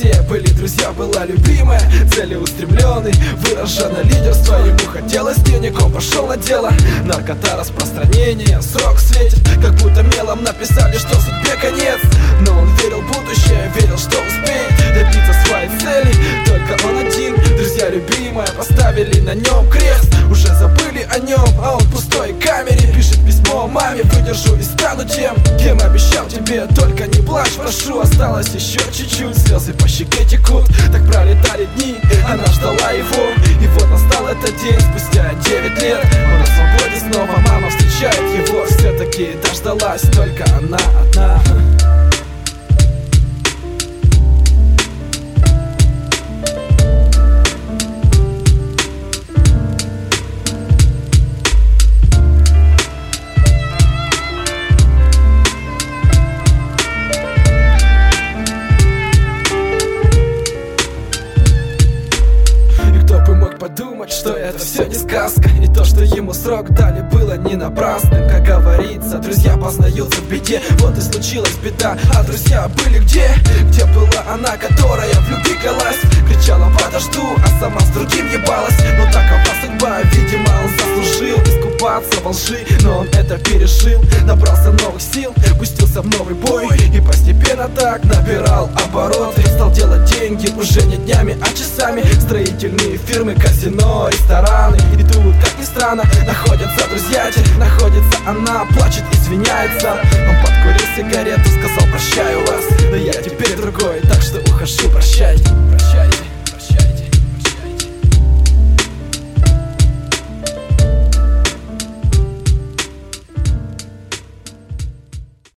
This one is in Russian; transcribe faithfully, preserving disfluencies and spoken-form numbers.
все были друзья, была любимая, целеустремленный, выражено лидерство. Ему хотелось денег, он пошел на дело. Наркота, распространение, срок светит, как будто мелом написали, что судьбе конец. Но он верил в будущее, верил, что успеет добиться своей цели. Только он один, друзья любимая, поставили на нем крест. Уже забыли о нем, а он в пустой камере пишет письмо маме: выдержу и стану тем, кем обещал тебе. Только не плачь, прошу, осталось еще чуть-чуть. Слезы по щеке текут, так пролетали дни, она ждала его. И вот настал этот день, спустя девять лет он на свободе снова, мама встречает его. Все-таки дождалась только она одна. Подумать, что это все не сказка, и то, что ему срок дали, было не напрасным. Как говорится, друзья познаются в беде. Вот и случилась беда, а друзья были где? Где была она, которая в любви клялась? Кричала: подожду, а сама с другим ебалась. Но такова судьба, видимо, он заслужил искупаться во лжи, но он это пережил. Набрался новых сил, пустился в новый бой, и постепенно так набирал обороты. Стал делать деньги уже не днями, а часами. Строительные фирмы, казино, рестораны. И тут, как ни странно, находятся друзья те, находится она, плачет, извиняется. Он подкурил